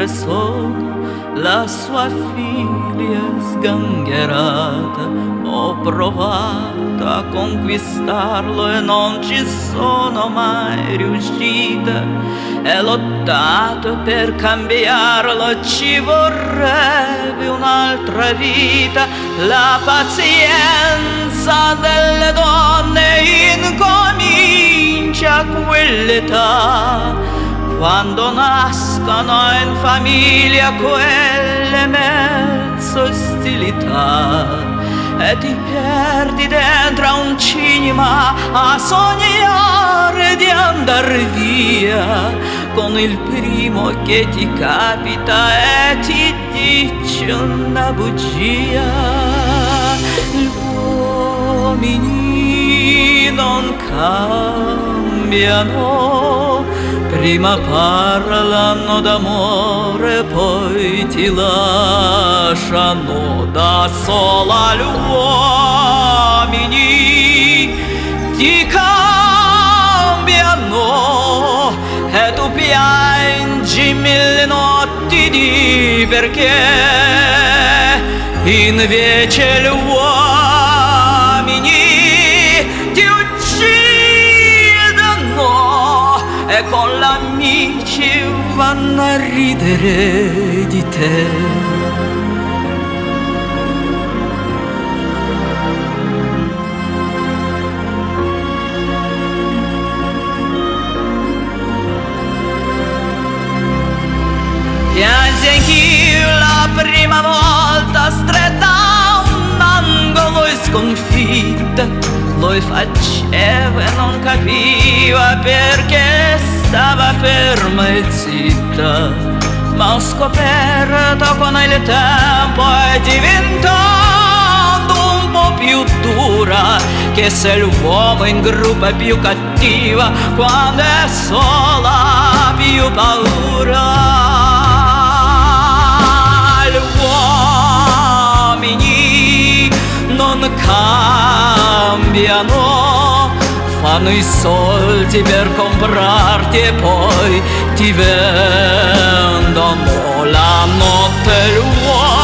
sempre sono la sua figlia sgangherata. Ho provato a conquistarlo e non ci sono mai riuscita. E lottato per cambiarlo, ci vorrebbe un'altra vita. La pazienza delle donne incomincia a quell'età, quando nascono in famiglia quelle mezzo ostilità. E ti perdi dentro a un cinema a sognare di andar via con il primo che ti capita e ti dice una bugia. Gli uomini non cambiano, prima parlano d'amore, poi ti lasciano. Da sola gli uomini ti cambiano e tu piangi mille notti di perché. Invece gli uomini ti uccidono e con gli amici vanno a ridere di te. Piansi anch'io la prima volta, stretta a un angolo e sconfitta. Lui faceva e non capiva perché stava ferma e zitta. Ma ho scoperto con il tempo è diventando un po' più dura, che se l'uomo in gruppo è più cattiva, quando è sola ha più paura. Non cambiano, fanno i soldi per comprarti e poi ti vendono la notte.